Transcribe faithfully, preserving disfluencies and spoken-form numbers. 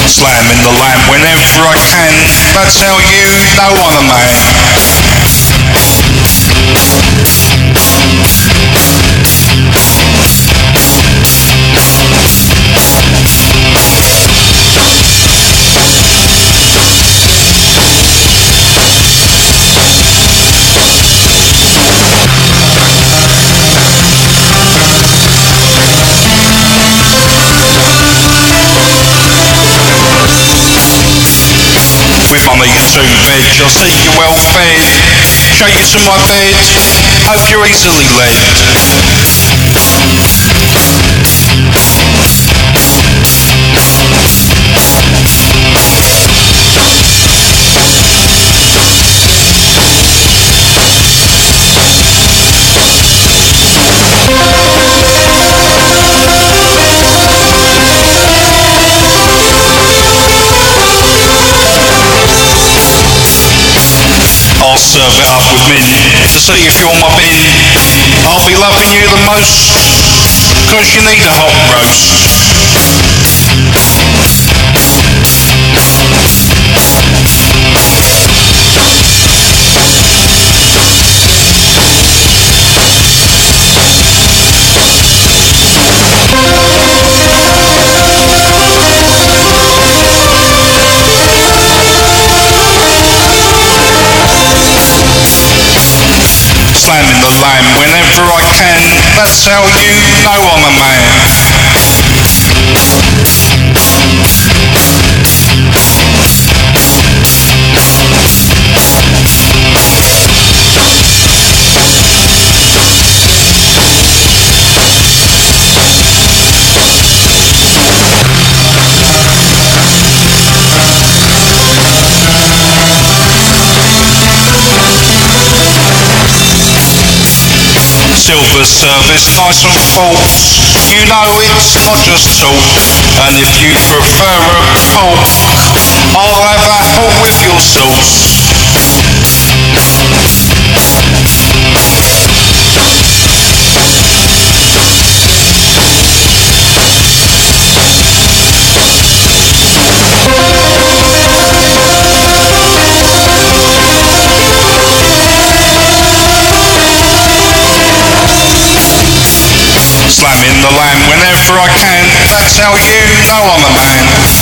Slamming the lamp whenever I can, that's how you know I'm a man. With my knees to bed, you'll see you're well fed. Shake to my bed, hope you're easily led. I'll serve it up with mint to see if you're my bin. I'll be loving you the most, cause you need a hot roast. Slamming the lamp whenever I can, that's how you know I'm a man. Silver service, nice and false. You know it's not just talk. And if you prefer a coke, I'll have apple with your sauce. Slamming the lamp whenever I can, that's how you know I'm a man.